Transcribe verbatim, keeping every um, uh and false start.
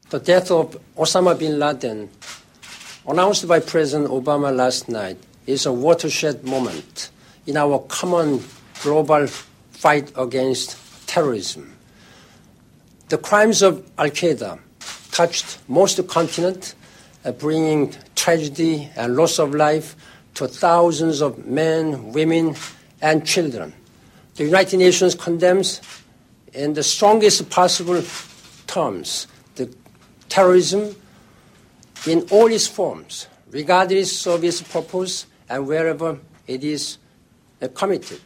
The death of Osama bin Laden, announced by President Obama last night, is a watershed moment in our common global fight against terrorism. The crimes of Al-Qaeda touched most continents, uh, bringing tragedy and loss of life to thousands of men, women, and children. The United Nations condemns in the strongest possible terms the terrorism in all its forms, regardless of its purpose and wherever it is uh, committed.